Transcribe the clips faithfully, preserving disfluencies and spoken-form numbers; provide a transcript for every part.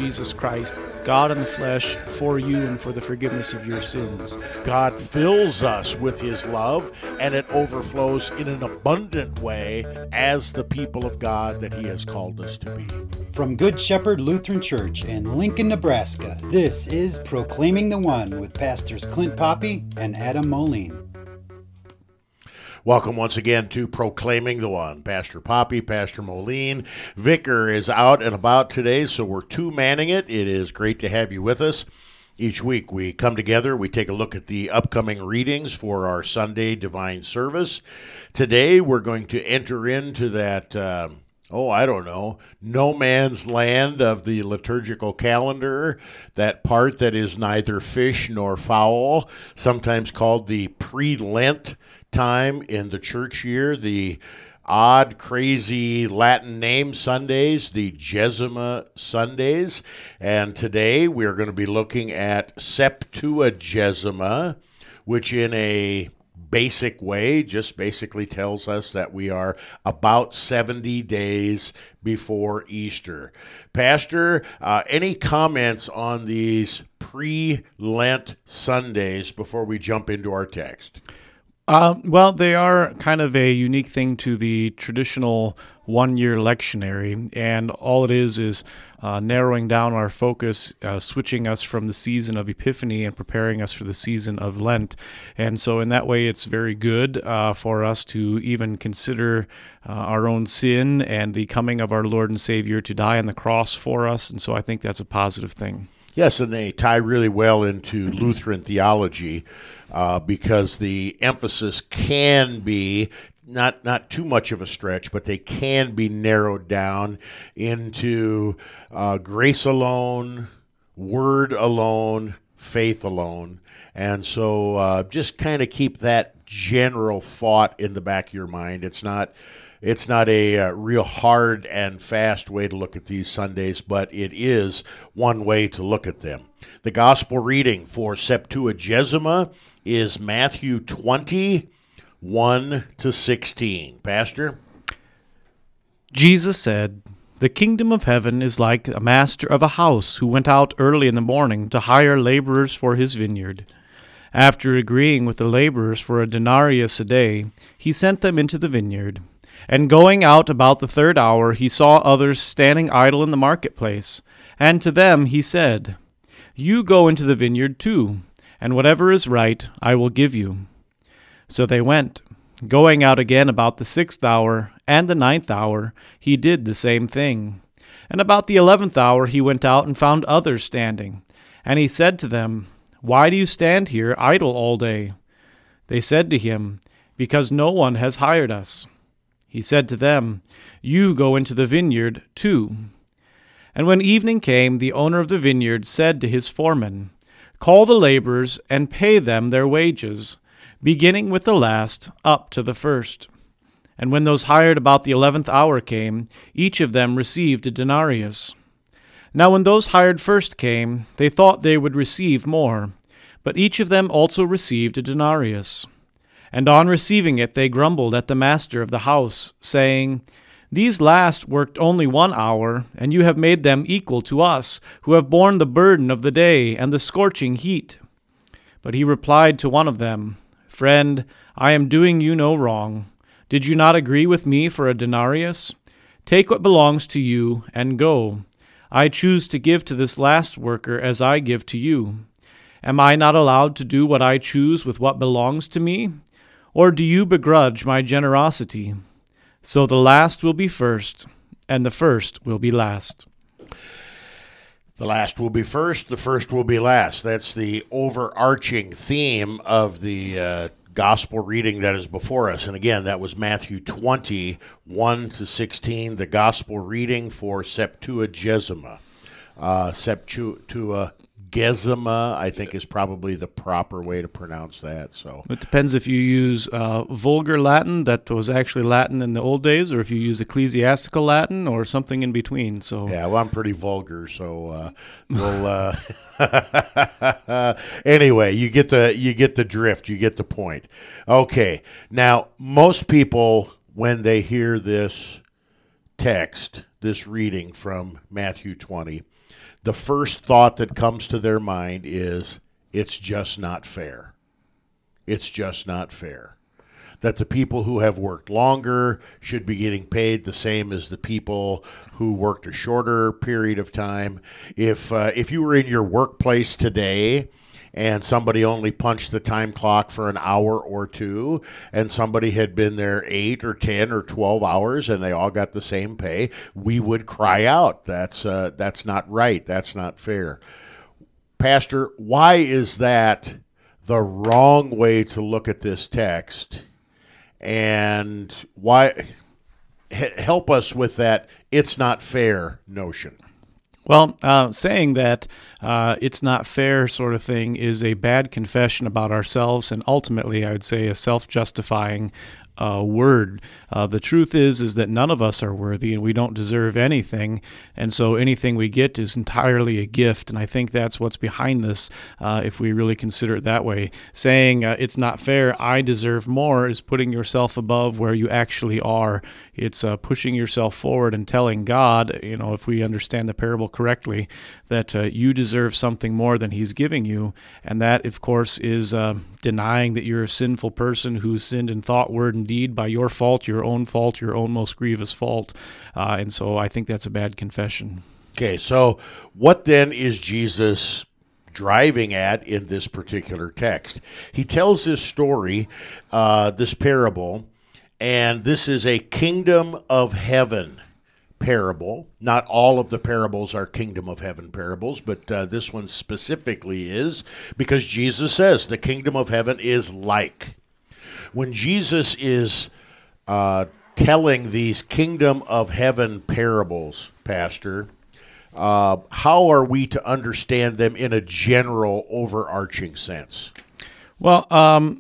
Jesus Christ, God in the flesh, for you and for the forgiveness of your sins. God fills us with his love, and it overflows in an abundant way as the people of God that he has called us to be. From Good Shepherd Lutheran Church in Lincoln, Nebraska, this is Proclaiming the One with Pastors Clint Poppy and Adam Moline. Welcome once again to Proclaiming the One. Pastor Poppy, Pastor Moline. Vicar is out and about today, so we're two-manning it. It is great to have you with us. Each week we come together, we take a look at the upcoming readings for our Sunday Divine Service. Today we're going to enter into that, uh, oh, I don't know, no man's land of the liturgical calendar, that part that is neither fish nor fowl, sometimes called the pre-Lent time in the church year, the odd, crazy Latin name Sundays, the Jesima Sundays. And today we are going to be looking at Septuagesima, which in a basic way just basically tells us that we are about seventy days before Easter. Pastor, uh, any comments on these pre-Lent Sundays before we jump into our text? Uh, well, they are kind of a unique thing to the traditional one-year lectionary, and all it is is uh, narrowing down our focus, uh, switching us from the season of Epiphany and preparing us for the season of Lent. And so in that way, it's very good uh, for us to even consider uh, our own sin and the coming of our Lord and Savior to die on the cross for us, and so I think that's a positive thing. Yes, and they tie really well into Lutheran theology uh, because the emphasis can be not not too much of a stretch, but they can be narrowed down into uh, grace alone, word alone, faith alone. And so uh, just kind of keep that general thought in the back of your mind. It's not It's not a uh, real hard and fast way to look at these Sundays, but it is one way to look at them. The gospel reading for Septuagesima is Matthew twenty, one to sixteen. Pastor? Jesus said, "The kingdom of heaven is like a master of a house who went out early in the morning to hire laborers for his vineyard. After agreeing with the laborers for a denarius a day, he sent them into the vineyard. And going out about the third hour, he saw others standing idle in the marketplace. And to them he said, 'You go into the vineyard too, and whatever is right I will give you.' So they went. Going out again about the sixth hour and the ninth hour, he did the same thing. And about the eleventh hour he went out and found others standing. And he said to them, 'Why do you stand here idle all day?' They said to him, 'Because no one has hired us.' He said to them, 'You go into the vineyard too.' And when evening came, the owner of the vineyard said to his foreman, 'Call the laborers and pay them their wages, beginning with the last up to the first.' And when those hired about the eleventh hour came, each of them received a denarius. Now when those hired first came, they thought they would receive more, but each of them also received a denarius. And on receiving it, they grumbled at the master of the house, saying, 'These last worked only one hour, and you have made them equal to us, who have borne the burden of the day and the scorching heat.' But he replied to one of them, 'Friend, I am doing you no wrong. Did you not agree with me for a denarius? Take what belongs to you and go. I choose to give to this last worker as I give to you. Am I not allowed to do what I choose with what belongs to me? Or do you begrudge my generosity? So the last will be first, and the first will be last.'" The last will be first, the first will be last. That's the overarching theme of the uh, gospel reading that is before us. And again, that was Matthew twenty, one to sixteen, the gospel reading for Septuagesima. Uh, Septua... Gesima, I think, is probably the proper way to pronounce that. So it depends if you use uh, vulgar Latin, that was actually Latin in the old days, or if you use ecclesiastical Latin, or something in between. So yeah, well, I'm pretty vulgar, so uh, we'll. Uh, anyway, you get the you get the drift, you get the point. Okay, now most people, when they hear this text, this reading from Matthew twenty, the first thought that comes to their mind is, it's just not fair. It's just not fair. That the people who have worked longer should be getting paid the same as the people who worked a shorter period of time. If uh, if you were in your workplace today and somebody only punched the time clock for an hour or two, and somebody had been there eight or ten or twelve hours, and they all got the same pay, we would cry out, that's uh, that's not right, that's not fair. Pastor, why is that the wrong way to look at this text? And why help us with that it's not fair notion? Well, uh, saying that uh, it's not fair sort of thing is a bad confession about ourselves, and ultimately, I would say, a self-justifying uh, word. Uh, the truth is, is that none of us are worthy, and we don't deserve anything, and so anything we get is entirely a gift, and I think that's what's behind this, uh, if we really consider it that way. Saying uh, it's not fair, I deserve more, is putting yourself above where you actually are. It's uh, pushing yourself forward and telling God, you know, if we understand the parable correctly, that uh, you deserve something more than He's giving you, and that, of course, is uh, denying that you're a sinful person who sinned in thought, word, and deed by your fault, your own fault, your own most grievous fault, uh, and so I think that's a bad confession. Okay, so what then is Jesus driving at in this particular text? He tells this story, uh, this parable, and this is a kingdom of heaven parable. Not all of the parables are kingdom of heaven parables, but uh, this one specifically is, because Jesus says the kingdom of heaven is like. When Jesus is uh, telling these kingdom of heaven parables, Pastor, uh, how are we to understand them in a general, overarching sense? Well, um,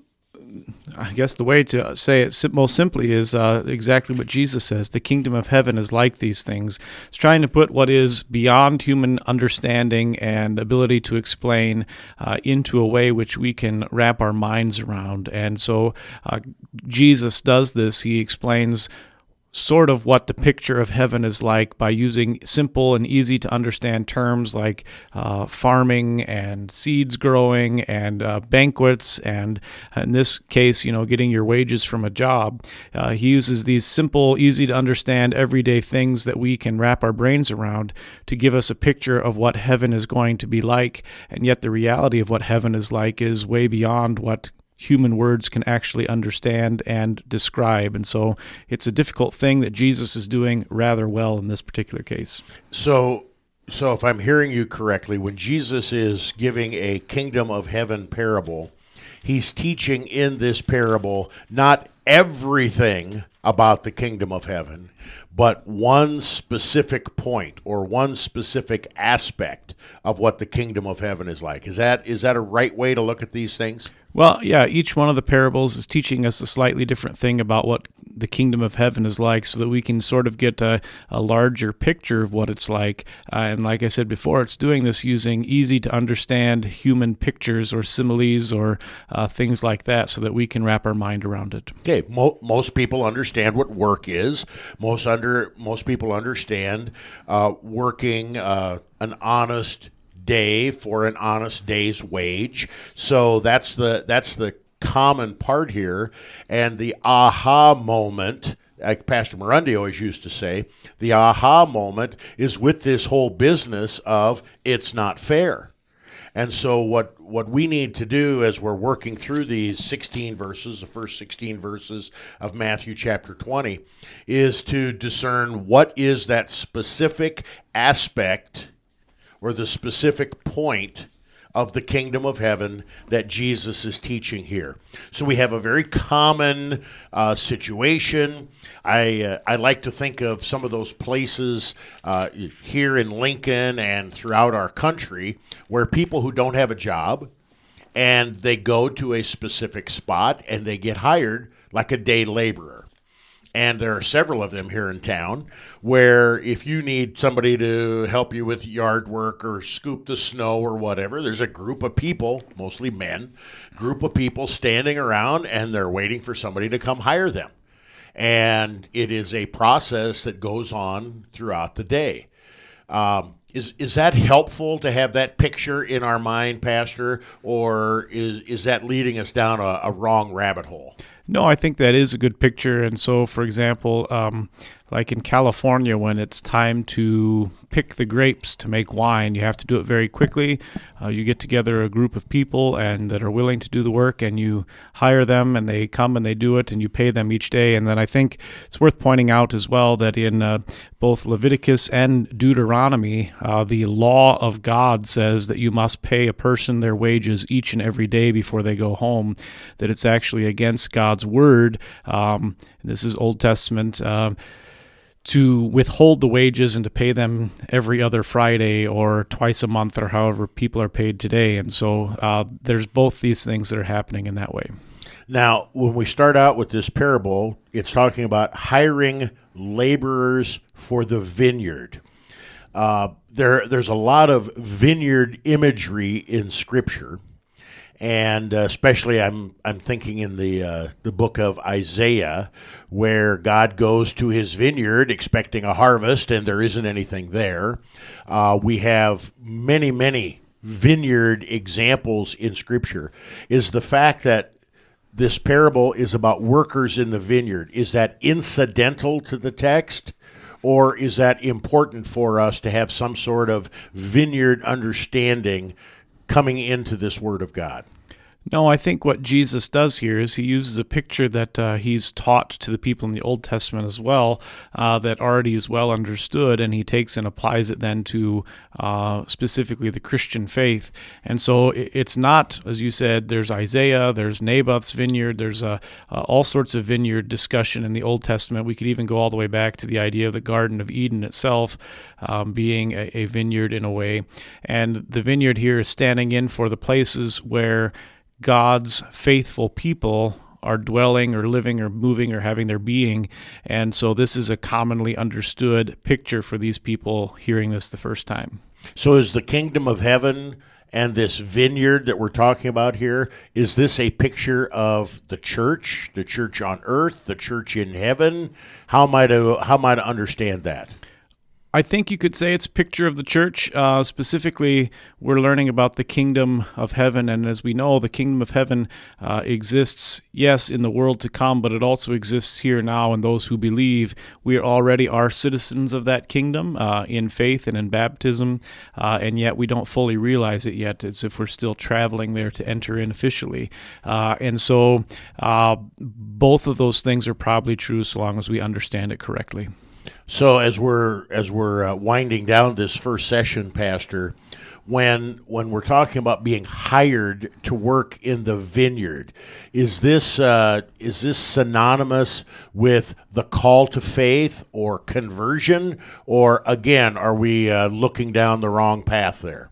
I guess the way to say it most simply is uh, exactly what Jesus says. The kingdom of heaven is like these things. It's trying to put what is beyond human understanding and ability to explain uh, into a way which we can wrap our minds around. And so uh, Jesus does this. He explains sort of what the picture of heaven is like by using simple and easy to understand terms like uh, farming and seeds growing and uh, banquets and, in this case, you know, getting your wages from a job. Uh, he uses these simple, easy to understand everyday things that we can wrap our brains around to give us a picture of what heaven is going to be like, and yet the reality of what heaven is like is way beyond what human words can actually understand and describe. And so it's a difficult thing that Jesus is doing rather well in this particular case. So, so if I'm hearing you correctly, when Jesus is giving a kingdom of heaven parable, he's teaching in this parable not everything about the kingdom of heaven, but one specific point or one specific aspect of what the kingdom of heaven is like. Is that is that a right way to look at these things? Well, yeah, each one of the parables is teaching us a slightly different thing about what the kingdom of heaven is like so that we can sort of get a, a larger picture of what it's like. Uh, and like I said before, it's doing this using easy-to-understand human pictures or similes or uh, things like that so that we can wrap our mind around it. Okay, mo- most people understand what work is. Most under most people understand uh, working uh, an honest day for an honest day's wage. So that's the that's the common part here. And the aha moment, like Pastor Morundi always used to say, the aha moment is with this whole business of it's not fair. And so what, what we need to do as we're working through these sixteen verses, the first sixteen verses of Matthew chapter twenty, is to discern what is that specific aspect or the specific point of the kingdom of heaven that Jesus is teaching here. So we have a very common uh, situation. I uh, I like to think of some of those places uh, here in Lincoln and throughout our country where people who don't have a job and they go to a specific spot and they get hired like a day laborer. And there are several of them here in town where if you need somebody to help you with yard work or scoop the snow or whatever, there's a group of people, mostly men, group of people standing around and they're waiting for somebody to come hire them. And it is a process that goes on throughout the day. Um, Is is that helpful to have that picture in our mind, Pastor, or is is that leading us down a, a wrong rabbit hole? No, I think that is a good picture. And so, for example, um, like in California, when it's time to pick the grapes to make wine, you have to do it very quickly. Uh, you get together a group of people and that are willing to do the work, and you hire them, and they come and they do it, and you pay them each day. And then I think it's worth pointing out as well that in uh, both Leviticus and Deuteronomy, uh, the law of God says that you must pay a person their wages each and every day before they go home, that it's actually against God's word. Um, this is Old Testament. Uh, to withhold the wages and to pay them every other Friday or twice a month or however people are paid today. And so uh, there's both these things that are happening in that way. Now, when we start out with this parable, it's talking about hiring laborers for the vineyard. Uh, there, there's a lot of vineyard imagery in Scripture. And uh, especially, I'm I'm thinking in the uh, the book of Isaiah, where God goes to his vineyard expecting a harvest, and there isn't anything there. Uh, we have many many vineyard examples in Scripture. Is the fact that this parable is about workers in the vineyard, is that incidental to the text, or is that important for us to have some sort of vineyard understanding coming into this Word of God? No, I think what Jesus does here is he uses a picture that uh, he's taught to the people in the Old Testament as well, uh, that already is well understood, and he takes and applies it then to uh, specifically the Christian faith. And so it's not, as you said, there's Isaiah, there's Naboth's vineyard, there's uh, uh, all sorts of vineyard discussion in the Old Testament. We could even go all the way back to the idea of the Garden of Eden itself um, being a, a vineyard in a way. And the vineyard here is standing in for the places where God's faithful people are dwelling or living or moving or having their being. And so this is a commonly understood picture for these people hearing this the first time. So is the kingdom of heaven and this vineyard that we're talking about here, is this a picture of the church, the church on earth, the church in heaven? How am I to, how am I to understand that? I think you could say it's a picture of the church. Uh, specifically, we're learning about the kingdom of heaven, and as we know, the kingdom of heaven uh, exists, yes, in the world to come, but it also exists here now, and those who believe, we already are citizens of that kingdom uh, in faith and in baptism, uh, and yet we don't fully realize it yet. It's if we're still traveling there to enter in officially. Uh, and so uh, both of those things are probably true so long as we understand it correctly. So as we're as we're uh, winding down this first session, Pastor, when when we're talking about being hired to work in the vineyard, is this uh, is this synonymous with the call to faith or conversion, or again, are we uh, looking down the wrong path there?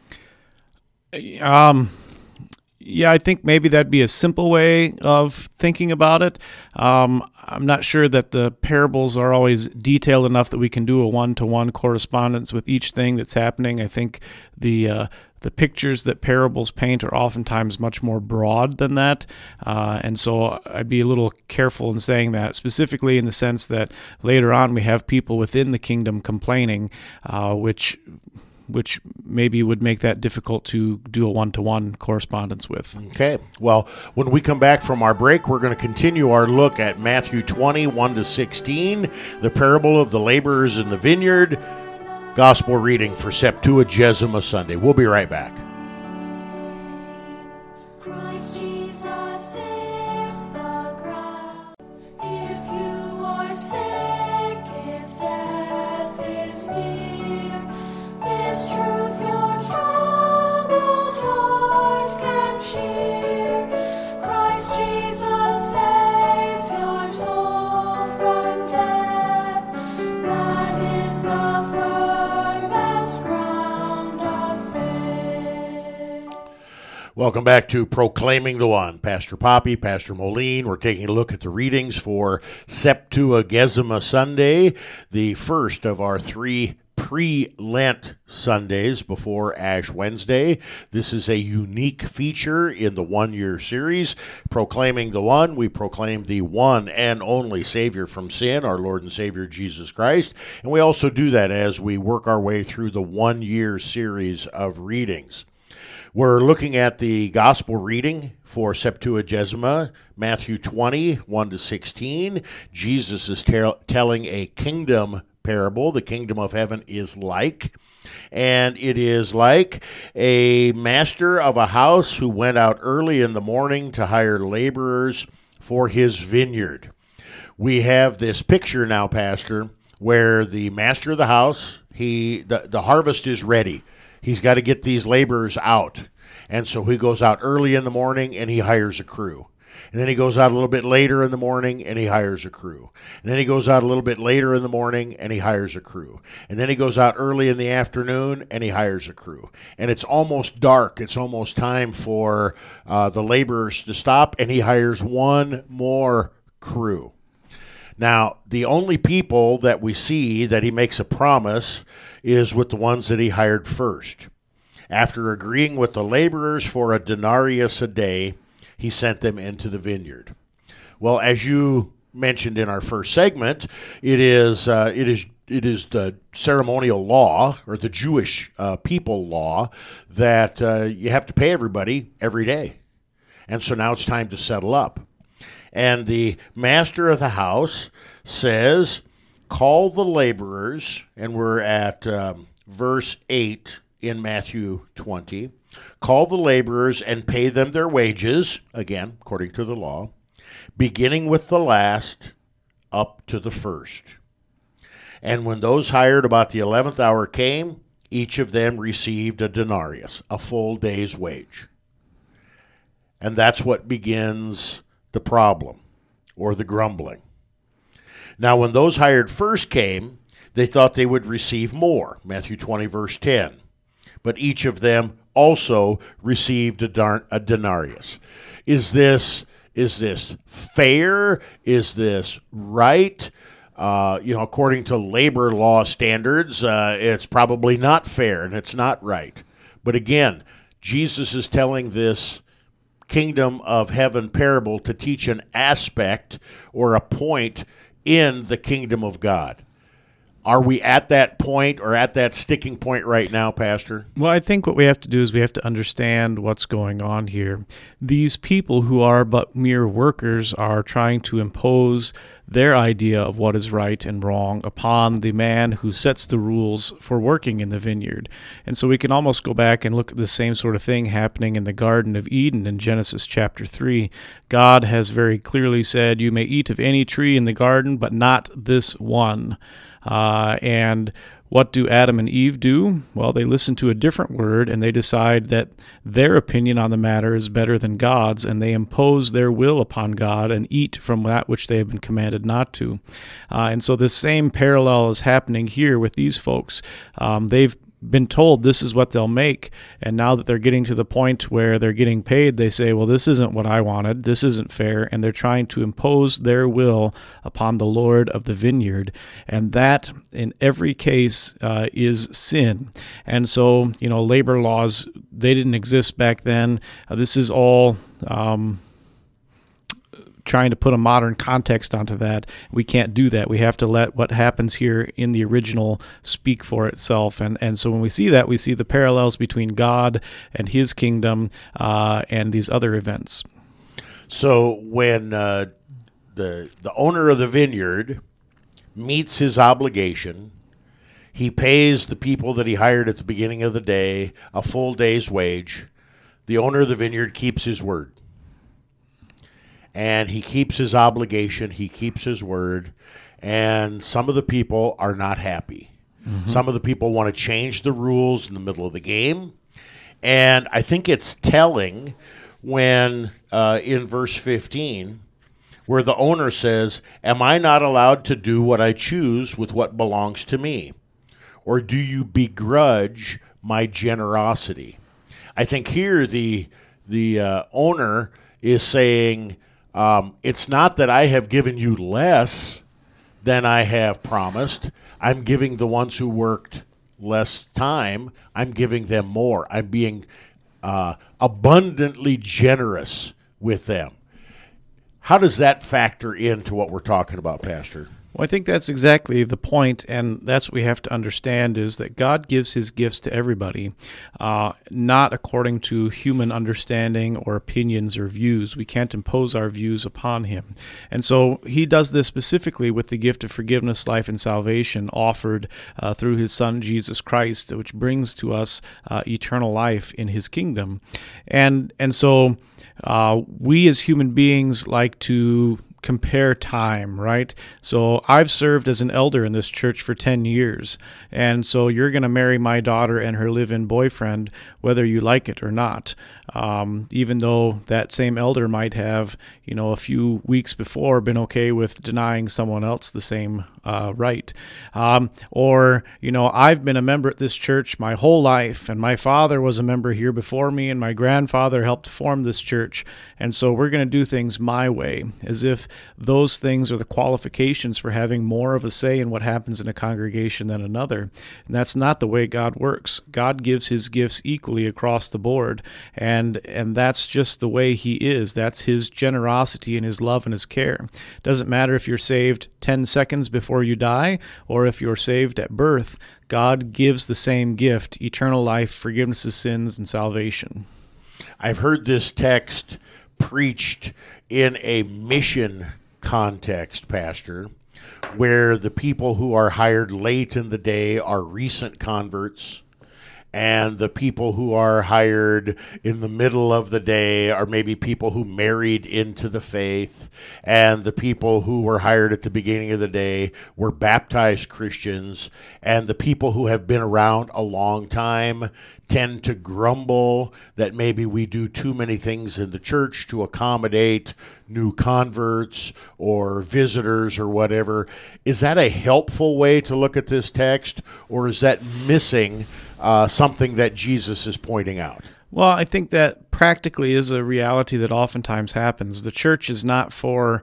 Um. Yeah, I think maybe that'd be a simple way of thinking about it. Um, I'm not sure that the parables are always detailed enough that we can do a one-to-one correspondence with each thing that's happening. I think the uh, the pictures that parables paint are oftentimes much more broad than that, uh, and so I'd be a little careful in saying that, specifically in the sense that later on we have people within the kingdom complaining, uh, which... which maybe would make that difficult to do a one-to-one correspondence with. Okay. Well, when we come back from our break, we're going to continue our look at Matthew twenty, one to sixteen, the parable of the laborers in the vineyard, gospel reading for Septuagesima Sunday. We'll be right back. Welcome back to Proclaiming the One. Pastor Poppy, Pastor Moline. We're taking a look at the readings for Septuagesima Sunday, the first of our three pre-Lent Sundays before Ash Wednesday. This is a unique feature in the one-year series. Proclaiming the One, we proclaim the one and only Savior from sin, our Lord and Savior Jesus Christ. And we also do that as we work our way through the one-year series of readings. We're looking at the gospel reading for Septuagesima, Matthew twenty, one to sixteen. Jesus is te- telling a kingdom parable. The kingdom of heaven is like, and it is like a master of a house who went out early in the morning to hire laborers for his vineyard. We have this picture now, Pastor, where the master of the house, he the, the harvest is ready. He's got to get these laborers out. And so he goes out early in the morning and he hires a crew. And then he goes out a little bit later in the morning and he hires a crew. And then he goes out a little bit later in the morning and he hires a crew. And then he goes out early in the afternoon and he hires a crew. And it's almost dark. It's almost time for uh, the laborers to stop, and he hires one more crew. Now, the only people that we see that he makes a promise is with the ones that he hired first. After agreeing with the laborers for a denarius a day, he sent them into the vineyard. Well, as you mentioned in our first segment, it is uh, it is it is the ceremonial law, or the Jewish uh, people law, that uh, you have to pay everybody every day. And so now it's time to settle up. And the master of the house says, call the laborers, and we're at um, verse eight in Matthew twenty. Call the laborers and pay them their wages, again, according to the law, beginning with the last up to the first. And when those hired about the eleventh hour came, each of them received a denarius, a full day's wage. And that's what begins the problem, or the grumbling. Now, when those hired first came, they thought they would receive more, Matthew twenty, verse ten. But each of them also received a, dar- a denarius. Is this is this fair? Is this right? Uh, you know, according to labor law standards, uh, it's probably not fair and it's not right. But again, Jesus is telling this kingdom of heaven parable to teach an aspect or a point in the kingdom of God. Are we at that point, or at that sticking point right now, Pastor? Well, I think what we have to do is we have to understand what's going on here. These people who are but mere workers are trying to impose their idea of what is right and wrong upon the man who sets the rules for working in the vineyard. And so we can almost go back and look at the same sort of thing happening in the Garden of Eden in Genesis chapter three. God has very clearly said, you may eat of any tree in the garden, but not this one. Uh, and what do Adam and Eve do? Well, they listen to a different word, and they decide that their opinion on the matter is better than God's, and they impose their will upon God and eat from that which they have been commanded not to. Uh, and so this same parallel is happening here with these folks. Um, they've been told this is what they'll make, and now that they're getting to the point where they're getting paid, they say, well, this isn't what I wanted, this isn't fair, and they're trying to impose their will upon the Lord of the vineyard, and that, in every case, uh, is sin. And so, you know, labor laws, they didn't exist back then. Uh, this is all um, trying to put a modern context onto that. We can't do that. We have to let what happens here in the original speak for itself. And and so when we see that, we see the parallels between God and his kingdom uh, and these other events. So when uh, the the owner of the vineyard meets his obligation, he pays the people that he hired at the beginning of the day a full day's wage. The owner of the vineyard keeps his word. And he keeps his obligation, he keeps his word, and some of the people are not happy. Mm-hmm. Some of the people want to change the rules in the middle of the game. And I think it's telling when, uh, in verse fifteen, where the owner says, am I not allowed to do what I choose with what belongs to me? Or do you begrudge my generosity? I think here the, the uh, owner is saying, Um, it's not that I have given you less than I have promised. I'm giving the ones who worked less time, I'm giving them more. I'm being uh, abundantly generous with them. How does that factor into what we're talking about, Pastor? Well, I think that's exactly the point, and that's what we have to understand is that God gives his gifts to everybody, uh, not according to human understanding or opinions or views. We can't impose our views upon him. And so he does this specifically with the gift of forgiveness, life, and salvation offered uh, through his Son, Jesus Christ, which brings to us uh, eternal life in his kingdom. And, and so uh, we as human beings like to compare time, right? So I've served as an elder in this church for ten years, and so you're going to marry my daughter and her live-in boyfriend whether you like it or not, um, even though that same elder might have, you know, a few weeks before been okay with denying someone else the same uh, right. Um, or, you know, I've been a member at this church my whole life, and my father was a member here before me, and my grandfather helped form this church, and so we're going to do things my way, as if those things are the qualifications for having more of a say in what happens in a congregation than another. And that's not the way God works. God gives his gifts equally across the board, and and that's just the way he is. That's his generosity and his love and his care. It doesn't matter if you're saved ten seconds before you die or if you're saved at birth. God gives the same gift, eternal life, forgiveness of sins, and salvation. I've heard this text preached in a mission context, Pastor, where the people who are hired late in the day are recent converts, and the people who are hired in the middle of the day are maybe people who married into the faith, and the people who were hired at the beginning of the day were baptized Christians, and the people who have been around a long time tend to grumble that maybe we do too many things in the church to accommodate new converts or visitors or whatever. Is that a helpful way to look at this text, or is that missing uh, something that Jesus is pointing out? Well, I think that practically is a reality that oftentimes happens. The church is not for,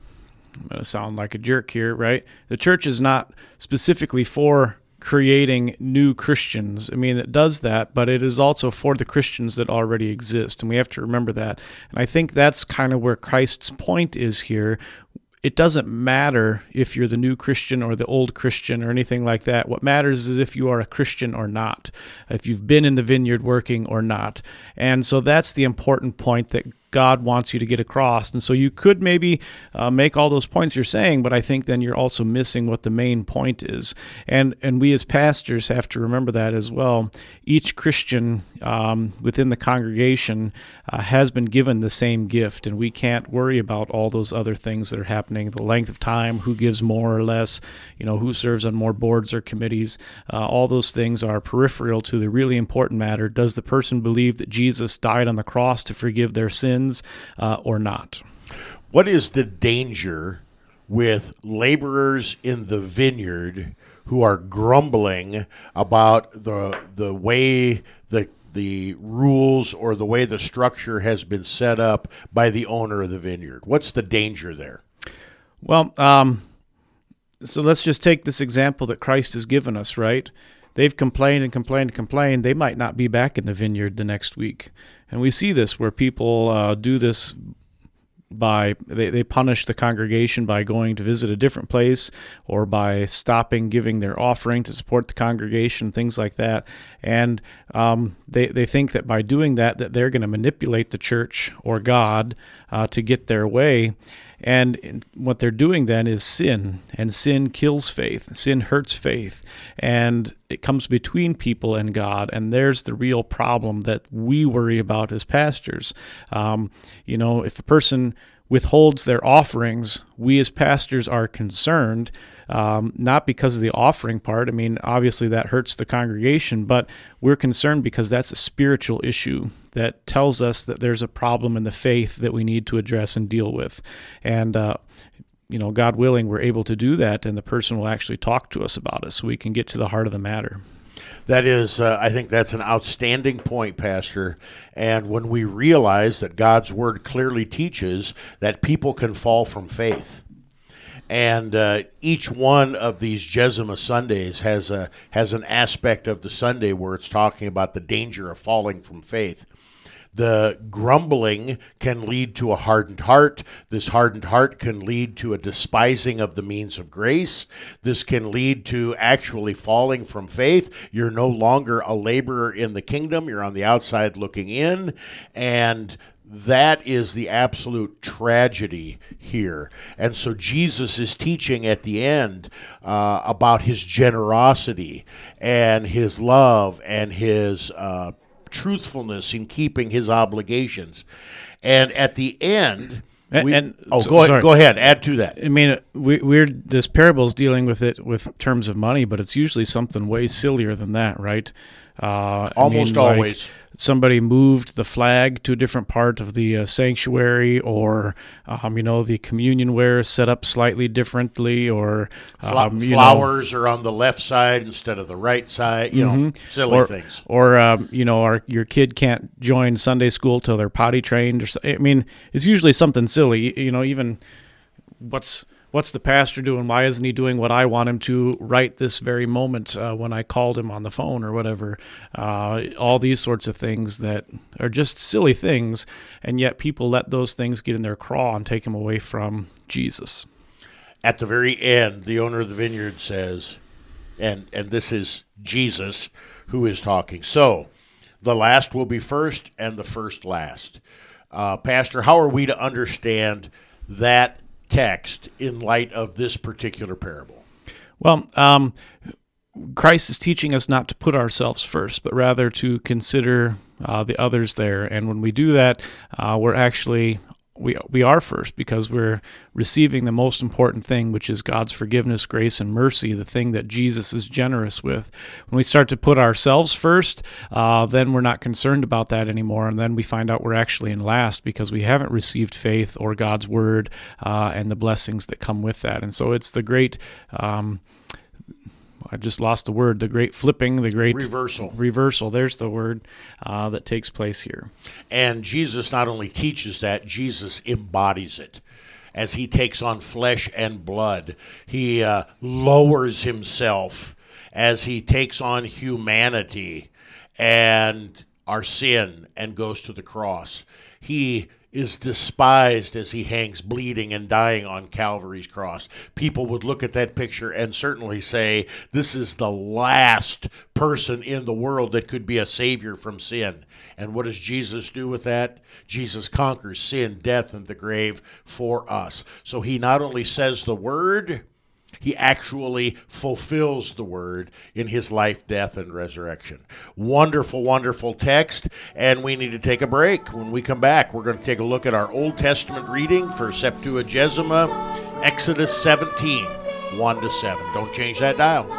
I'm going to sound like a jerk here, right? The church is not specifically for creating new Christians. I mean, it does that, but it is also for the Christians that already exist, and we have to remember that. And I think that's kind of where Christ's point is here. It doesn't matter if you're the new Christian or the old Christian or anything like that. What matters is if you are a Christian or not, if you've been in the vineyard working or not. And so that's the important point that God wants you to get across. And so you could maybe uh, make all those points you're saying, but I think then you're also missing what the main point is. And and we as pastors have to remember that as well. Each Christian um, within the congregation uh, has been given the same gift, and we can't worry about all those other things that are happening, the length of time, who gives more or less, you know, who serves on more boards or committees. Uh, all those things are peripheral to the really important matter. Does the person believe that Jesus died on the cross to forgive their sins? Uh, or not? What is the danger with laborers in the vineyard who are grumbling about the the way the the rules or the way the structure has been set up by the owner of the vineyard? What's the danger there? Well, um, so let's just take this example that Christ has given us, right? They've complained and complained and complained. They might not be back in the vineyard the next week. And we see this where people uh, do this by, they, they punish the congregation by going to visit a different place or by stopping giving their offering to support the congregation, things like that. And um, they, they think that by doing that, that they're going to manipulate the church or God uh, to get their way. And what they're doing then is sin, and sin kills faith. Sin hurts faith, and it comes between people and God, and there's the real problem that we worry about as pastors. Um, you know, if a person withholds their offerings, we as pastors are concerned, um, not because of the offering part. I mean, obviously that hurts the congregation, but we're concerned because that's a spiritual issue that tells us that there's a problem in the faith that we need to address and deal with. And, uh, you know, God willing, we're able to do that, and the person will actually talk to us about it so we can get to the heart of the matter. That is, uh, I think that's an outstanding point, Pastor. And when we realize that God's Word clearly teaches that people can fall from faith, And uh, each one of these Jezima Sundays has a has an aspect of the Sunday where it's talking about the danger of falling from faith. The grumbling can lead to a hardened heart. This hardened heart can lead to a despising of the means of grace. This can lead to actually falling from faith. You're no longer a laborer in the kingdom. You're on the outside looking in. And that is the absolute tragedy here. And so Jesus is teaching at the end uh, about his generosity and his love and his uh, truthfulness in keeping his obligations. And at the end... And, we, and oh, so, go ahead. sorry. Go ahead. Add to that. I mean, we, we're this parable's dealing with it with terms of money, but it's usually something way sillier than that, right? Uh, Almost I mean, always. Like somebody moved the flag to a different part of the uh, sanctuary, or um, you know, the communion ware is set up slightly differently, or um, you flowers know, are on the left side instead of the right side. You mm-hmm. know, silly or, things. Or um, you know, our, your kid can't join Sunday school till they're potty trained. Or so, I mean, it's usually something silly. You know, even what's. What's the pastor doing? Why isn't he doing what I want him to right this very moment uh, when I called him on the phone or whatever? Uh, all these sorts of things that are just silly things, and yet people let those things get in their craw and take them away from Jesus. At the very end, the owner of the vineyard says, and, and this is Jesus who is talking, so the last will be first and the first last. Uh, Pastor, how are we to understand that text in light of this particular parable? Well, um, Christ is teaching us not to put ourselves first, but rather to consider uh, the others there. And when we do that, uh, we're actually we we are first, because we're receiving the most important thing, which is God's forgiveness, grace, and mercy, the thing that Jesus is generous with. When we start to put ourselves first, uh, then we're not concerned about that anymore, and then we find out we're actually in last because we haven't received faith or God's word uh, and the blessings that come with that. And so it's the great... Um, I just lost the word, the great flipping, the great reversal. Reversal, there's the word uh, that takes place here. And Jesus not only teaches that, Jesus embodies it. As he takes on flesh and blood, he uh, lowers himself as he takes on humanity and our sin and goes to the cross. He is despised as he hangs bleeding and dying on Calvary's cross. People would look at that picture and certainly say, this is the last person in the world that could be a savior from sin. And what does Jesus do with that? Jesus conquers sin, death, and the grave for us. So he not only says the word, he actually fulfills the word in his life, death, and resurrection. Wonderful, wonderful text, and we need to take a break. When we come back, we're going to take a look at our Old Testament reading for Septuagesima, Exodus seventeen, one to seven. Don't change that dial.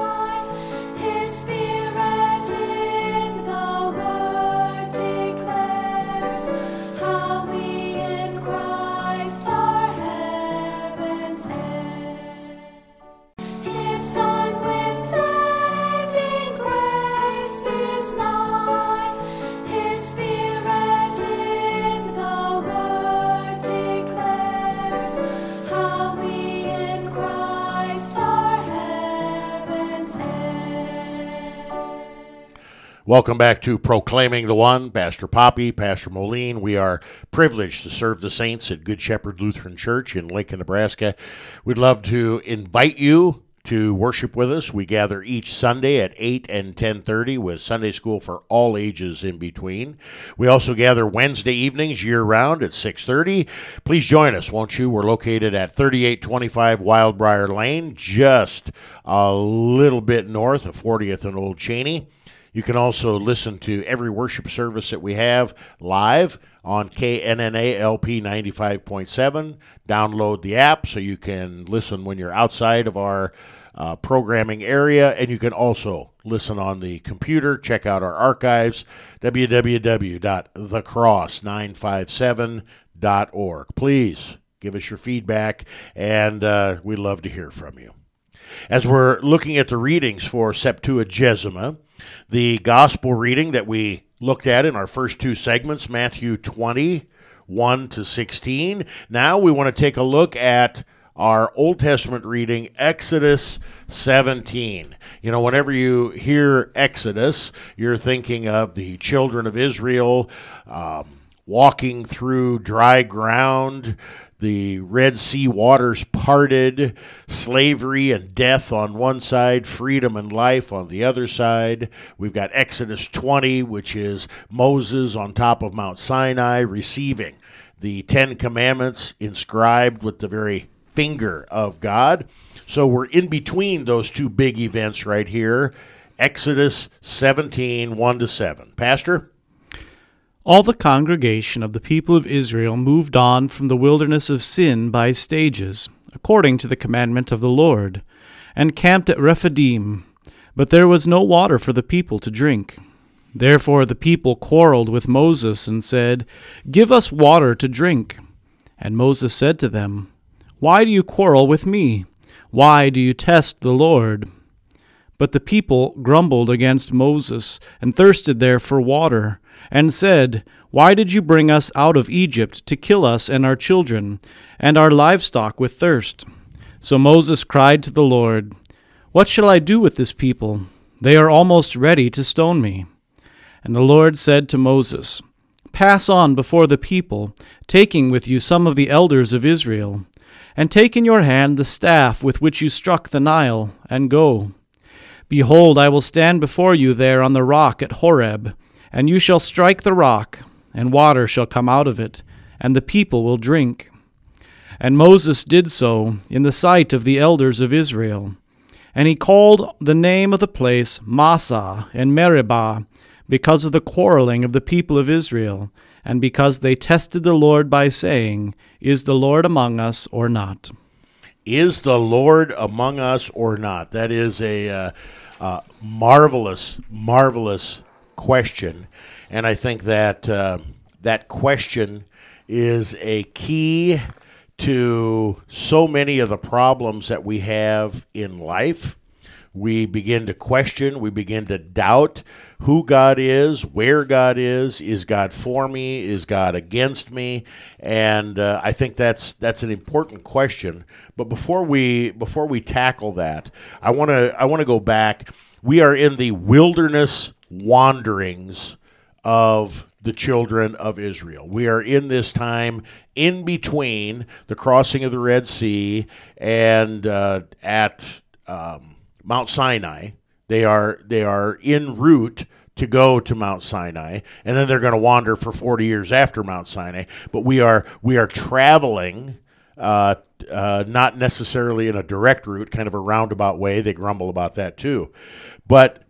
Welcome back to Proclaiming the One. Pastor Poppy, Pastor Moline. We are privileged to serve the saints at Good Shepherd Lutheran Church in Lincoln, Nebraska. We'd love to invite you to worship with us. We gather each Sunday at eight and ten thirty with Sunday school for all ages in between. We also gather Wednesday evenings year-round at six thirty. Please join us, won't you? We're located at thirty-eight twenty-five Wildbriar Lane, just a little bit north of fortieth and Old Cheney. You can also listen to every worship service that we have live on K N N A L P ninety-five point seven. Download the app so you can listen when you're outside of our uh, programming area, and you can also listen on the computer. Check out our archives, w w w dot the cross nine five seven dot org. Please give us your feedback, and uh, we'd love to hear from you. As we're looking at the readings for Septuagesima, the gospel reading that we looked at in our first two segments, Matthew twenty, one to sixteen. Now we want to take a look at our Old Testament reading, Exodus seventeen. You know, whenever you hear Exodus, you're thinking of the children of Israel um, walking through dry ground, the Red Sea waters parted, slavery and death on one side, freedom and life on the other side. We've got Exodus twenty, which is Moses on top of Mount Sinai receiving the Ten Commandments inscribed with the very finger of God. So we're in between those two big events right here, Exodus seventeen, one to seven. Pastor? All the congregation of the people of Israel moved on from the wilderness of Sin by stages, according to the commandment of the Lord, and camped at Rephidim. But there was no water for the people to drink. Therefore the people quarreled with Moses and said, "Give us water to drink." And Moses said to them, "Why do you quarrel with me? Why do you test the Lord?" But the people grumbled against Moses and thirsted there for water, and said, "Why did you bring us out of Egypt to kill us and our children, and our livestock with thirst?" So Moses cried to the Lord, "What shall I do with this people? They are almost ready to stone me." And the Lord said to Moses, "Pass on before the people, taking with you some of the elders of Israel, and take in your hand the staff with which you struck the Nile, and go. Behold, I will stand before you there on the rock at Horeb, and you shall strike the rock, and water shall come out of it, and the people will drink." And Moses did so in the sight of the elders of Israel. And he called the name of the place Massah and Meribah, because of the quarreling of the people of Israel, and because they tested the Lord by saying, "Is the Lord among us or not?" Is the Lord among us or not? That is a uh, uh, marvelous, marvelous question, and I think that uh, that question is a key to so many of the problems that we have in life. We begin to question, we begin to doubt who God is, where God is, is God for me, is God against me? And uh, I think that's that's an important question. But before we before we tackle that, I want to I want to go back. We are in the wilderness wanderings of the children of Israel. We are in this time in between the crossing of the Red Sea and uh, at um, Mount Sinai. They are they are en route to go to Mount Sinai, and then they're going to wander for forty years after Mount Sinai. But we are we are traveling, uh, uh, not necessarily in a direct route, kind of a roundabout way. They grumble about that too. But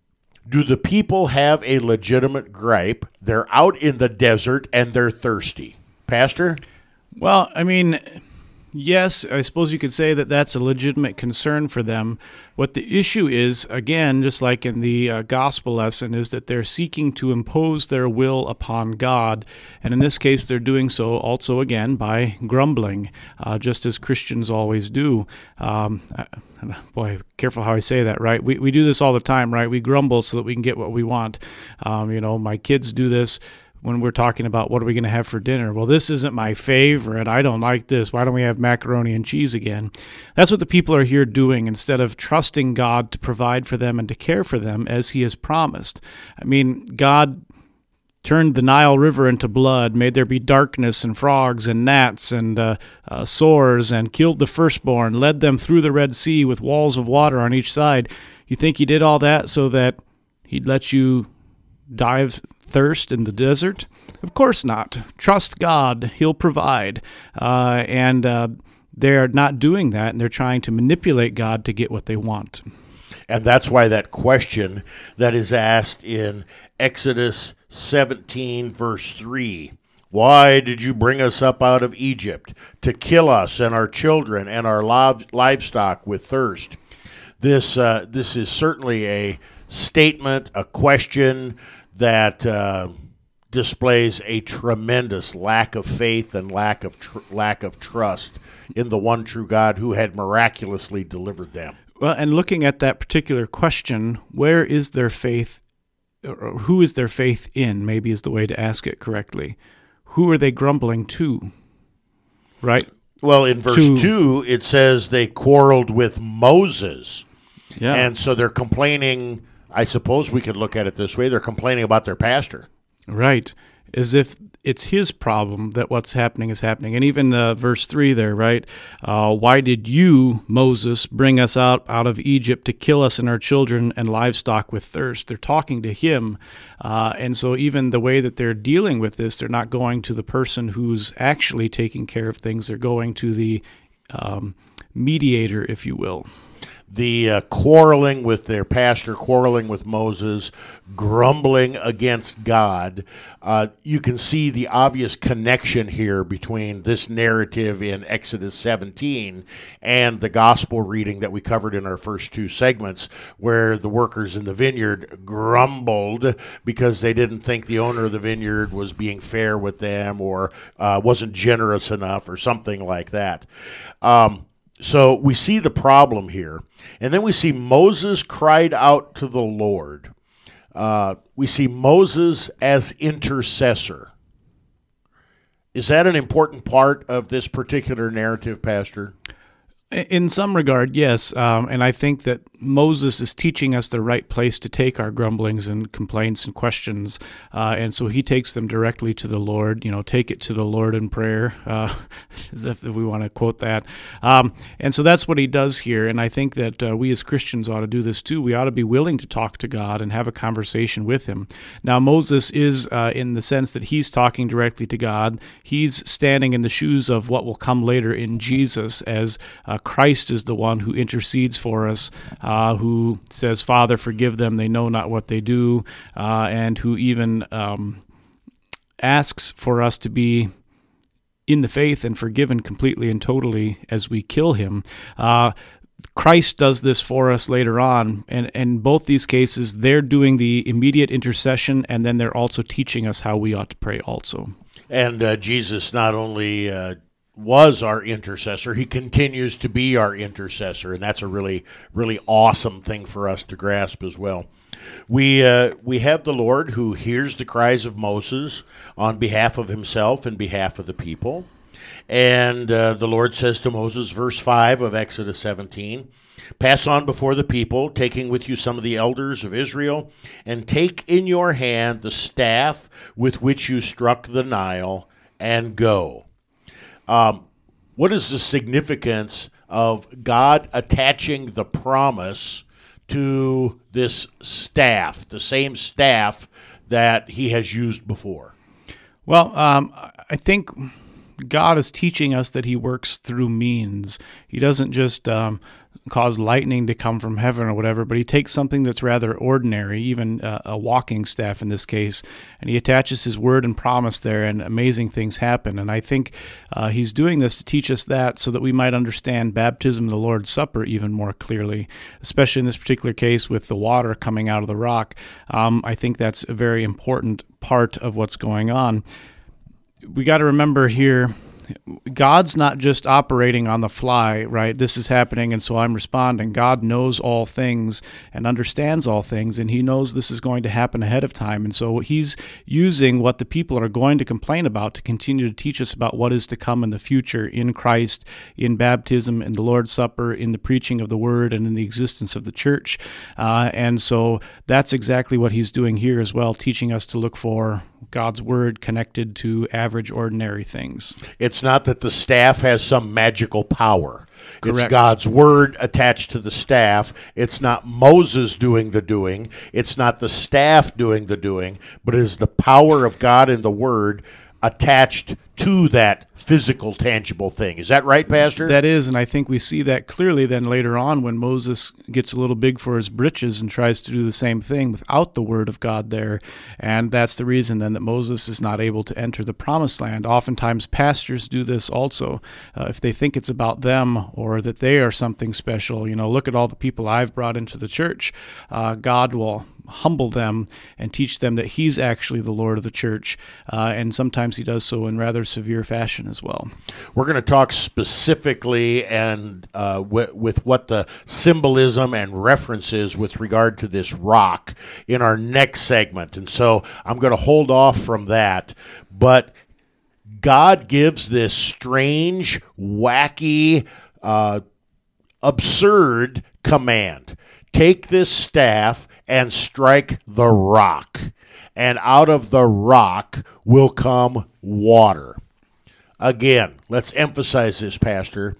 do the people have a legitimate gripe? They're out in the desert and they're thirsty. Pastor? Well, I mean, yes, I suppose you could say that that's a legitimate concern for them. What the issue is, again, just like in the uh, gospel lesson, is that they're seeking to impose their will upon God. And in this case, they're doing so also, again, by grumbling, uh, just as Christians always do. Um, boy, careful how I say that, right? We we do this all the time, right? We grumble so that we can get what we want. Um, you know, my kids do this when we're talking about what are we going to have for dinner. Well, this isn't my favorite. I don't like this. Why don't we have macaroni and cheese again? That's what the people are here doing instead of trusting God to provide for them and to care for them as he has promised. I mean, God turned the Nile River into blood, made there be darkness and frogs and gnats and uh, uh, sores, and killed the firstborn, led them through the Red Sea with walls of water on each side. You think he did all that so that he'd let you die of thirst in the desert? Of course not. Trust God. He'll provide. Uh, and uh, they're not doing that, and they're trying to manipulate God to get what they want. And that's why that question that is asked in Exodus seventeen, verse three, "Why did you bring us up out of Egypt to kill us and our children and our livestock with thirst?" This, uh, this is certainly a statement, a question that uh, displays a tremendous lack of faith and lack of tr- lack of trust in the one true God who had miraculously delivered them. Well, and looking at that particular question, where is their faith, or who is their faith in, maybe is the way to ask it correctly. Who are they grumbling to, right? Well, in verse to, two, it says they quarreled with Moses. Yeah. And so they're complaining, I suppose we could look at it this way, they're complaining about their pastor. Right. As if it's his problem that what's happening is happening. And even uh, verse three there, right? Uh, Why did you, Moses, bring us out, out of Egypt to kill us and our children and livestock with thirst? They're talking to him. Uh, and so even the way that they're dealing with this, they're not going to the person who's actually taking care of things. They're going to the um, mediator, if you will. The uh, quarreling with their pastor, quarreling with Moses, grumbling against God. Uh, you can see the obvious connection here between this narrative in Exodus seventeen and the gospel reading that we covered in our first two segments, where the workers in the vineyard grumbled because they didn't think the owner of the vineyard was being fair with them or uh, wasn't generous enough or something like that. Um, So we see the problem here, and then we see Moses cried out to the Lord. Uh, we see Moses as intercessor. Is that an important part of this particular narrative, Pastor? In some regard, yes, um, and I think that Moses is teaching us the right place to take our grumblings and complaints and questions, uh, and so he takes them directly to the Lord. You know, take it to the Lord in prayer, uh, as if we want to quote that. Um, and so that's what he does here, and I think that uh, we as Christians ought to do this too. We ought to be willing to talk to God and have a conversation with him. Now, Moses is, uh, in the sense that he's talking directly to God, he's standing in the shoes of what will come later in Jesus, as uh, Christ is the one who intercedes for us, uh, who says, Father, forgive them, they know not what they do, uh, and who even um, asks for us to be in the faith and forgiven completely and totally as we kill him. Uh, Christ does this for us later on, and in both these cases, they're doing the immediate intercession, and then they're also teaching us how we ought to pray also. And uh, Jesus not only uh, was our intercessor, he continues to be our intercessor, and that's a really, really awesome thing for us to grasp as well. We uh, we have the Lord who hears the cries of Moses on behalf of himself and behalf of the people. And uh, the Lord says to Moses, verse five of Exodus seventeen, pass on before the people, taking with you some of the elders of Israel, and take in your hand the staff with which you struck the Nile, and go. Um, what is the significance of God attaching the promise to this staff, the same staff that he has used before? Well, um, I think God is teaching us that he works through means. He doesn't just um, cause lightning to come from heaven or whatever, but he takes something that's rather ordinary, even uh, a walking staff in this case, and he attaches his word and promise there, and amazing things happen. And I think uh, he's doing this to teach us that so that we might understand baptism and the Lord's Supper even more clearly, especially in this particular case with the water coming out of the rock. Um, I think that's a very important part of what's going on. We got to remember here, God's not just operating on the fly, right? This is happening, and so I'm responding. God knows all things and understands all things, and he knows this is going to happen ahead of time. And so he's using what the people are going to complain about to continue to teach us about what is to come in the future in Christ, in baptism, in the Lord's Supper, in the preaching of the Word, and in the existence of the church. Uh, and so that's exactly what he's doing here as well, teaching us to look for God's Word connected to average, ordinary things. It's not that the staff has some magical power. Correct. It's God's Word attached to the staff. It's not Moses doing the doing. It's not the staff doing the doing, but it is the power of God in the Word attached to that physical, tangible thing. Is that right, Pastor? That is, and I think we see that clearly then later on when Moses gets a little big for his britches and tries to do the same thing without the word of God there. And that's the reason then that Moses is not able to enter the promised land. Oftentimes pastors do this also. Uh, if they think it's about them or that they are something special, you know, look at all the people I've brought into the church. Uh, God will humble them and teach them that he's actually the Lord of the church. Uh, and sometimes he does so in rather severe fashion as well. We're going to talk specifically and uh, w- with what the symbolism and reference is with regard to this rock in our next segment. And so I'm going to hold off from that. But God gives this strange, wacky, uh, absurd command. Take this staff and strike the rock, and out of the rock will come water. Again, let's emphasize this, Pastor.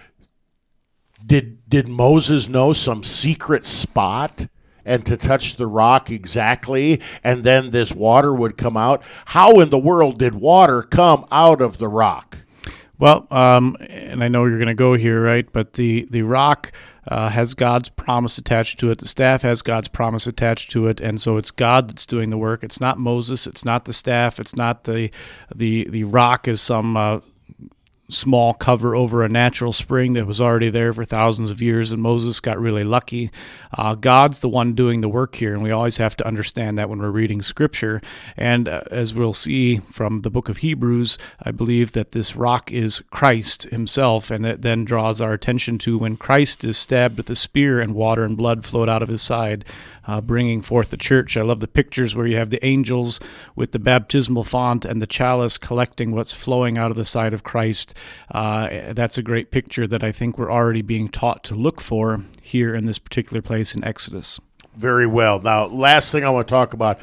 Did did Moses know some secret spot and to touch the rock exactly, and then this water would come out? How in the world did water come out of the rock? Well, um, and I know you're going to go here, right? But the, the rock uh, has God's promise attached to it. The staff has God's promise attached to it, and so it's God that's doing the work. It's not Moses. It's not the staff. It's not the the the rock is some uh, small cover over a natural spring that was already there for thousands of years, and Moses got really lucky. Uh, God's the one doing the work here, and we always have to understand that when we're reading Scripture. And uh, as we'll see from the book of Hebrews, I believe that this rock is Christ himself, and it then draws our attention to when Christ is stabbed with a spear and water and blood flowed out of his side, uh, bringing forth the church. I love the pictures where you have the angels with the baptismal font and the chalice collecting what's flowing out of the side of Christ. Uh, that's a great picture that I think we're already being taught to look for here in this particular place in Exodus. Very well. Now, last thing I want to talk about,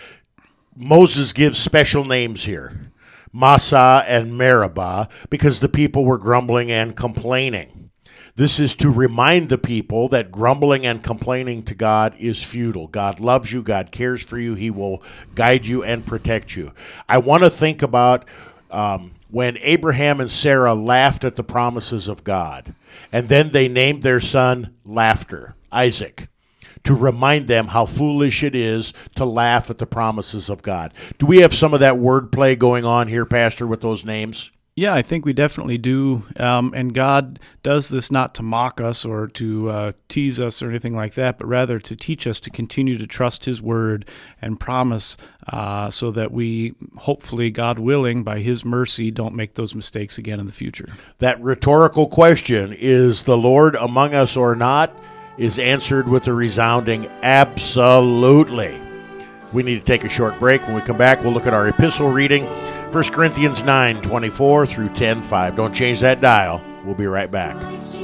Moses gives special names here, Massah and Meribah, because the people were grumbling and complaining. This is to remind the people that grumbling and complaining to God is futile. God loves you. God cares for you. He will guide you and protect you. I want to think about um, when Abraham and Sarah laughed at the promises of God, and then they named their son Laughter, Isaac, to remind them how foolish it is to laugh at the promises of God. Do we have some of that wordplay going on here, Pastor, with those names? Yeah, I think we definitely do. Um, and God does this not to mock us or to uh, tease us or anything like that, but rather to teach us to continue to trust his word and promise uh, so that we, hopefully, God willing, by his mercy, don't make those mistakes again in the future. That rhetorical question, is the Lord among us or not, is answered with a resounding absolutely. We need to take a short break. When we come back, we'll look at our epistle reading, First Corinthians nine twenty-four through ten five. Don't change that dial. We'll be right back.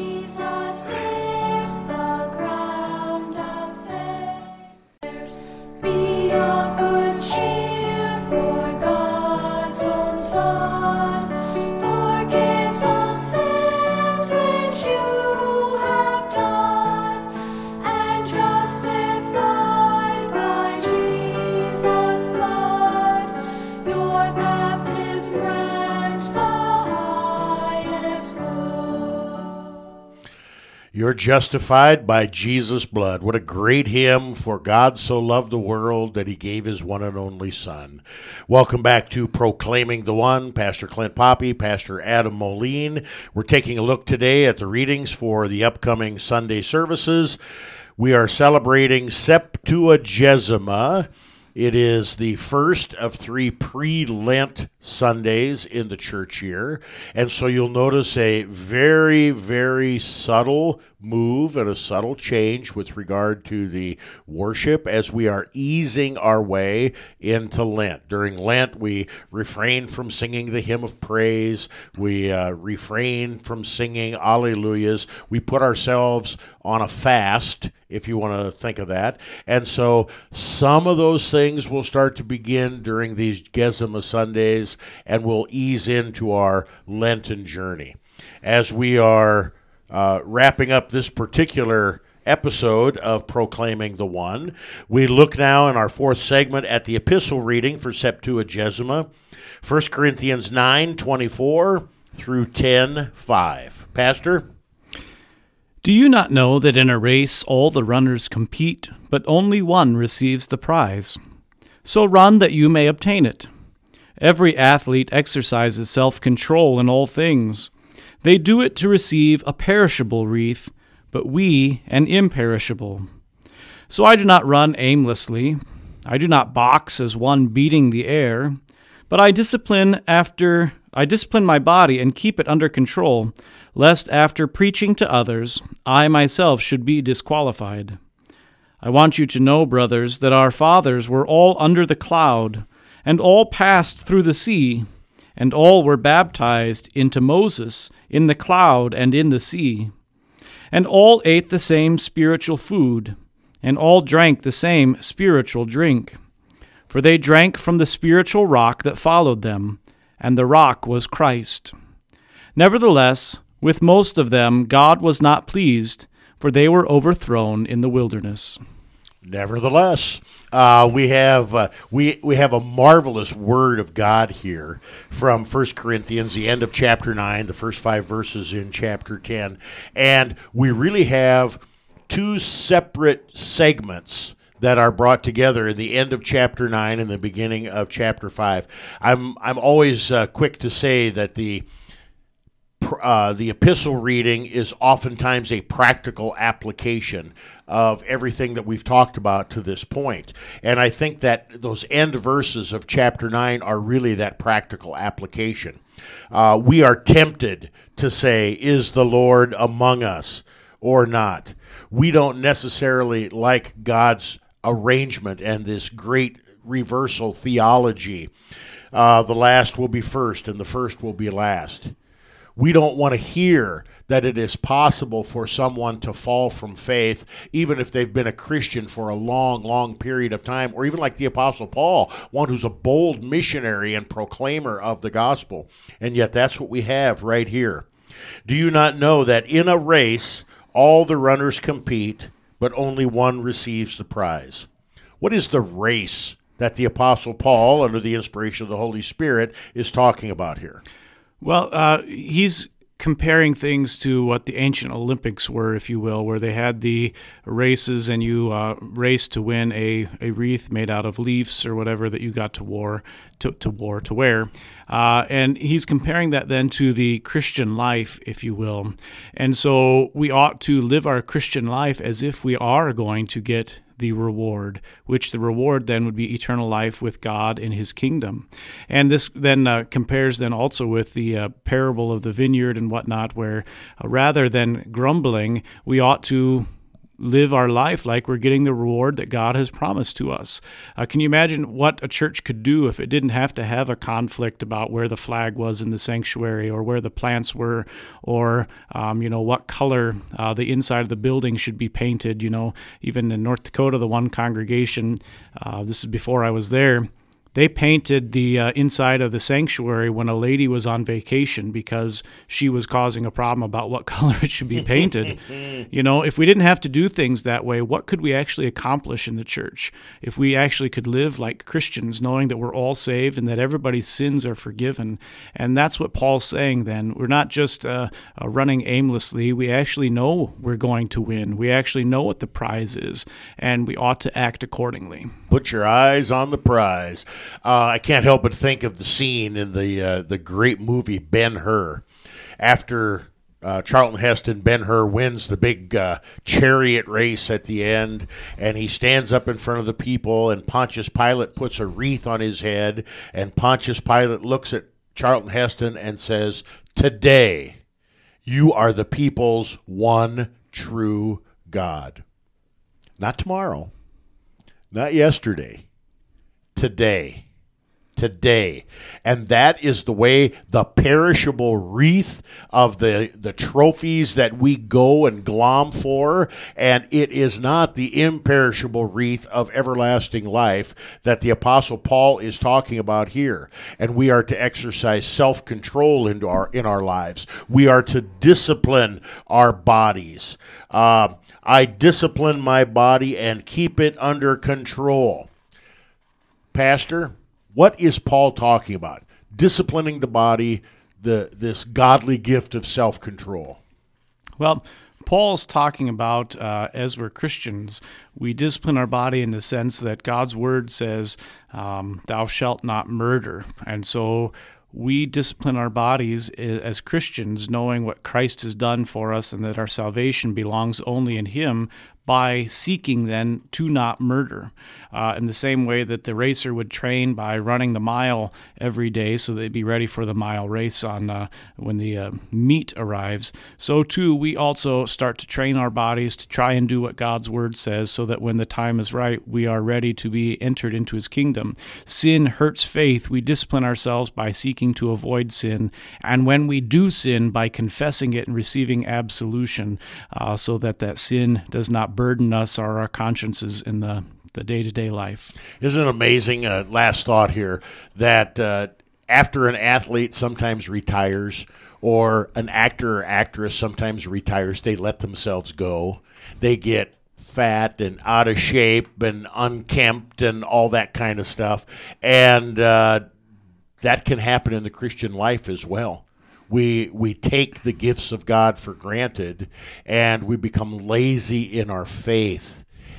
You're justified by Jesus' blood. What a great hymn, for God so loved the world that he gave his one and only Son. Welcome back to Proclaiming the One. Pastor Clint Poppy, Pastor Adam Moline. We're taking a look today at the readings for the upcoming Sunday services. We are celebrating Septuagesima. It is the first of three pre-Lent Sundays in the church year. And so you'll notice a very, very subtle move and a subtle change with regard to the worship as we are easing our way into Lent. During Lent, we refrain from singing the hymn of praise. We uh, refrain from singing Alleluias. We put ourselves on a fast, if you want to think of that. And so some of those things will start to begin during these Gesima Sundays, and we'll ease into our Lenten journey. As we are uh, wrapping up this particular episode of Proclaiming the One, we look now in our fourth segment at the epistle reading for Septuagesima, First Corinthians nine twenty-four through ten five. Pastor? Do you not know that in a race all the runners compete, but only one receives the prize? So run that you may obtain it. Every athlete exercises self-control in all things. They do it to receive a perishable wreath, but we an imperishable. So I do not run aimlessly. I do not box as one beating the air, but I discipline after I discipline my body and keep it under control, lest after preaching to others, I myself should be disqualified. I want you to know, brothers, that our fathers were all under the cloud, and all passed through the sea, and all were baptized into Moses in the cloud and in the sea. And all ate the same spiritual food, and all drank the same spiritual drink. For they drank from the spiritual rock that followed them, and the rock was Christ. Nevertheless, with most of them God was not pleased, for they were overthrown in the wilderness. Nevertheless, uh, we have uh, we we have a marvelous word of God here from First Corinthians, the end of chapter nine, the first five verses in chapter ten, and we really have two separate segments that are brought together in the end of chapter nine and the beginning of chapter five. I'm I'm always uh, quick to say that the Uh, the epistle reading is oftentimes a practical application of everything that we've talked about to this point. And I think that those end verses of chapter nine are really that practical application. Uh, we are tempted to say, is the Lord among us or not? We don't necessarily like God's arrangement and this great reversal theology. Uh, the last will be first and the first will be last. We don't want to hear that it is possible for someone to fall from faith, even if they've been a Christian for a long, long period of time, or even like the Apostle Paul, one who's a bold missionary and proclaimer of the gospel. And yet that's what we have right here. Do you not know that in a race, all the runners compete, but only one receives the prize? What is the race that the Apostle Paul, under the inspiration of the Holy Spirit, is talking about here? Well, uh, he's comparing things to what the ancient Olympics were, if you will, where they had the races and you uh, raced to win a, a wreath made out of leaves or whatever that you got to war to, to war to wear. Uh, and he's comparing that then to the Christian life, if you will. And so we ought to live our Christian life as if we are going to get the reward, which the reward then would be eternal life with God in his kingdom. And this then uh, compares then also with the uh, parable of the vineyard and whatnot, where uh, rather than grumbling, we ought to live our life like we're getting the reward that God has promised to us. Uh, can you imagine what a church could do if it didn't have to have a conflict about where the flag was in the sanctuary or where the plants were or, um, you know, what color uh, the inside of the building should be painted? You know, even in North Dakota, the one congregation, uh, this is before I was there, they painted the uh, inside of the sanctuary when a lady was on vacation because she was causing a problem about what color it should be painted. You know, if we didn't have to do things that way, what could we actually accomplish in the church? If we actually could live like Christians, knowing that we're all saved and that everybody's sins are forgiven. And that's what Paul's saying then. We're not just uh, uh, running aimlessly. We actually know we're going to win. We actually know what the prize is, and we ought to act accordingly. Put your eyes on the prize. Uh, I can't help but think of the scene in the uh, the great movie Ben-Hur. After uh, Charlton Heston, Ben-Hur wins the big uh, chariot race at the end, and he stands up in front of the people, and Pontius Pilate puts a wreath on his head, and Pontius Pilate looks at Charlton Heston and says, "Today, you are the people's one true God." Not tomorrow. Not yesterday. Today. Today. And that is the way the perishable wreath of the, the trophies that we go and glom for, and it is not the imperishable wreath of everlasting life that the Apostle Paul is talking about here. And we are to exercise self-control into our, in our lives. We are to discipline our bodies. Uh, I discipline my body and keep it under control. Pastor, what is Paul talking about? Disciplining the body, the this godly gift of self-control. Well, Paul's talking about, uh, as we're Christians, we discipline our body in the sense that God's word says, um, thou shalt not murder. And so we discipline our bodies as Christians, knowing what Christ has done for us and that our salvation belongs only in him, by seeking then to not murder. Uh, in the same way that the racer would train by running the mile every day so they'd be ready for the mile race on uh, when the uh, meet arrives, so too we also start to train our bodies to try and do what God's word says so that when the time is right, we are ready to be entered into his kingdom. Sin hurts faith. We discipline ourselves by seeking to avoid sin, and when we do sin, by confessing it and receiving absolution uh, so that that sin does not burden us or our consciences in the the day-to-day life. Isn't it amazing, uh, last thought here, that uh, after an athlete sometimes retires or an actor or actress sometimes retires, they let themselves go. They get fat and out of shape and unkempt and all that kind of stuff. And uh, that can happen in the Christian life as well. We we take the gifts of God for granted, and we become lazy in our faith.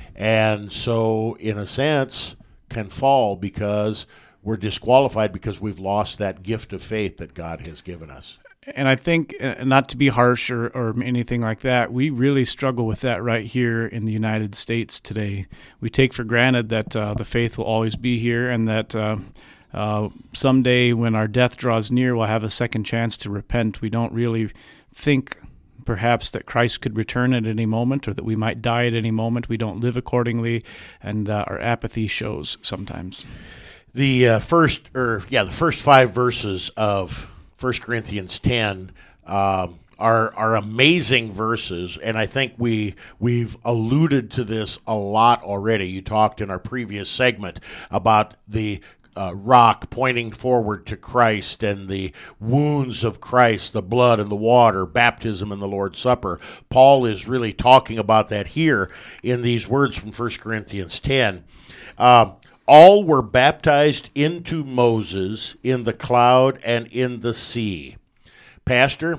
And so, in a sense, can fall because we're disqualified because we've lost that gift of faith that God has given us. And I think, uh, not to be harsh or, or anything like that, we really struggle with that right here in the United States today. We take for granted that uh, the faith will always be here and that uh, uh, someday when our death draws near, we'll have a second chance to repent. We don't really think perhaps that Christ could return at any moment or that we might die at any moment. We don't live accordingly, and uh, our apathy shows sometimes. The uh, first, or yeah, the first five verses of First Corinthians ten um, are are amazing verses, and I think we we've alluded to this a lot already. You talked in our previous segment about the Uh, rock pointing forward to Christ and the wounds of Christ, the blood and the water, baptism and the Lord's Supper. Paul is really talking about that here in these words from First Corinthians ten. Uh, all were baptized into Moses in the cloud and in the sea. Pastor,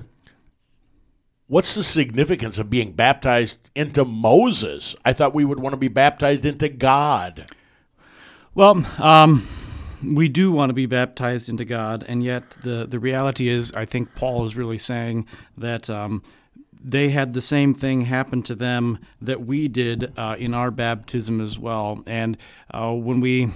what's the significance of being baptized into Moses? I thought we would want to be baptized into God. Well, um... we do want to be baptized into God, and yet the, the reality is, I think Paul is really saying that um, they had the same thing happen to them that we did uh, in our baptism as well. And uh, when we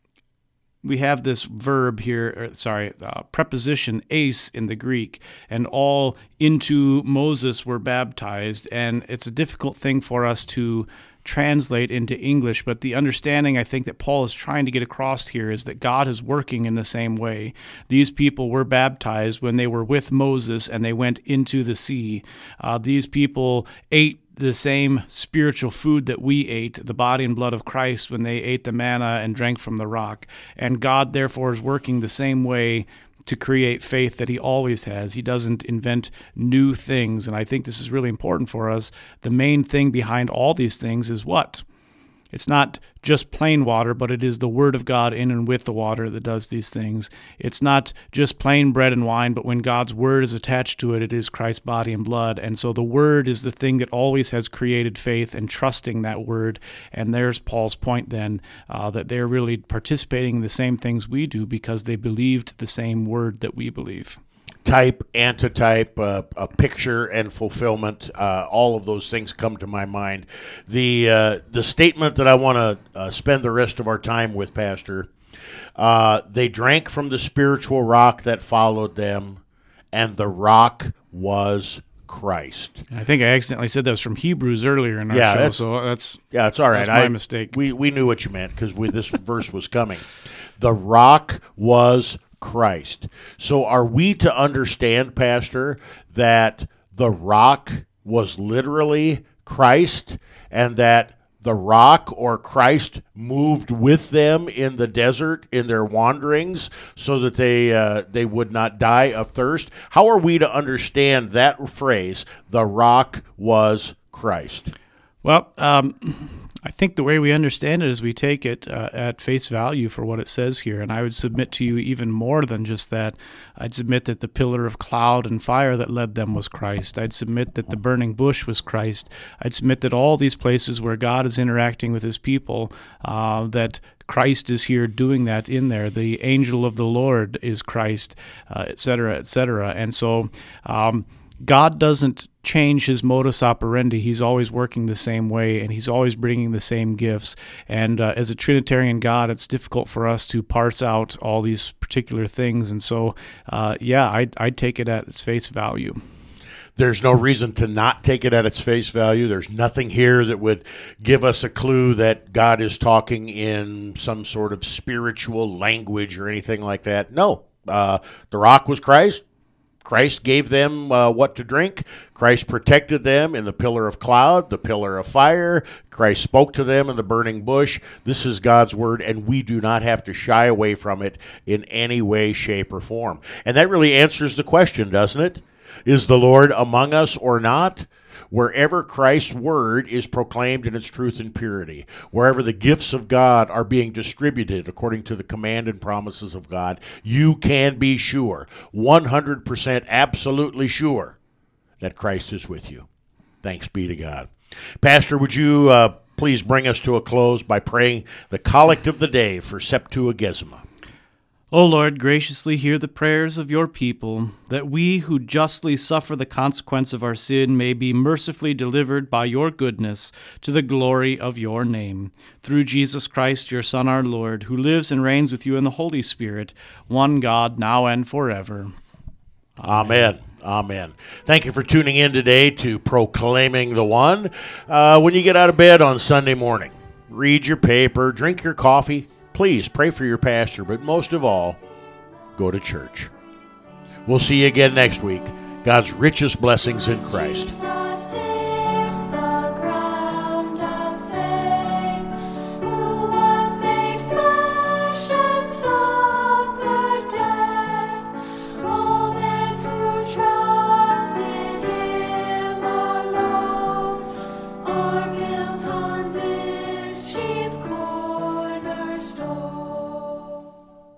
we have this verb here, or, sorry, uh, preposition eis in the Greek, and all into Moses were baptized, and it's a difficult thing for us to translate into English, but the understanding I think that Paul is trying to get across here is that God is working in the same way. These people were baptized when they were with Moses and they went into the sea. Uh, these people ate the same spiritual food that we ate, the body and blood of Christ, when they ate the manna and drank from the rock. And God, therefore, is working the same way to create faith that he always has. He doesn't invent new things, and I think this is really important for us. The main thing behind all these things is what? It's not just plain water, but it is the Word of God in and with the water that does these things. It's not just plain bread and wine, but when God's Word is attached to it, it is Christ's body and blood. And so the Word is the thing that always has created faith and trusting that Word. And there's Paul's point then, uh, that they're really participating in the same things we do because they believed the same Word that we believe. Type, antitype, uh, a picture, and fulfillment. Uh, all of those things come to my mind. The uh, the statement that I want to uh, spend the rest of our time with, Pastor, uh, they drank from the spiritual rock that followed them, and the rock was Christ. I think I accidentally said that was from Hebrews earlier in our yeah, show, that's, so that's yeah, it's all right. That's my I, mistake. We we knew what you meant because this verse was coming. The rock was Christ. So are we to understand, Pastor, that the rock was literally Christ and that the rock or Christ moved with them in the desert in their wanderings so that they uh, they would not die of thirst? How are we to understand that phrase, the rock was Christ? Well, um, I think the way we understand it is we take it uh, at face value for what it says here. And I would submit to you even more than just that. I'd submit that the pillar of cloud and fire that led them was Christ. I'd submit that the burning bush was Christ. I'd submit that all these places where God is interacting with his people, uh, that Christ is here doing that in there. The angel of the Lord is Christ, uh, et cetera, et cetera. And so um, God doesn't change his modus operandi. He's always working the same way, and he's always bringing the same gifts. And uh, as a Trinitarian God, it's difficult for us to parse out all these particular things. And so, uh, yeah, I'd, I'd take it at its face value. There's no reason to not take it at its face value. There's nothing here that would give us a clue that God is talking in some sort of spiritual language or anything like that. No. Uh, the rock was Christ. Christ gave them uh, what to drink. Christ protected them in the pillar of cloud, the pillar of fire. Christ spoke to them in the burning bush. This is God's word, and we do not have to shy away from it in any way, shape, or form. And that really answers the question, doesn't it? Is the Lord among us or not? Wherever Christ's word is proclaimed in its truth and purity, wherever the gifts of God are being distributed according to the command and promises of God, you can be sure, one hundred percent absolutely sure, that Christ is with you. Thanks be to God. Pastor, would you uh, please bring us to a close by praying the collect of the day for Septuagesima? O Lord, graciously hear the prayers of your people, that we who justly suffer the consequence of our sin may be mercifully delivered by your goodness to the glory of your name. Through Jesus Christ, your Son, our Lord, who lives and reigns with you in the Holy Spirit, one God, now and forever. Amen. Amen. Thank you for tuning in today to Proclaiming the One. Uh, when you get out of bed on Sunday morning, read your paper, drink your coffee. Please pray for your pastor, but most of all, go to church. We'll see you again next week. God's richest blessings in Christ.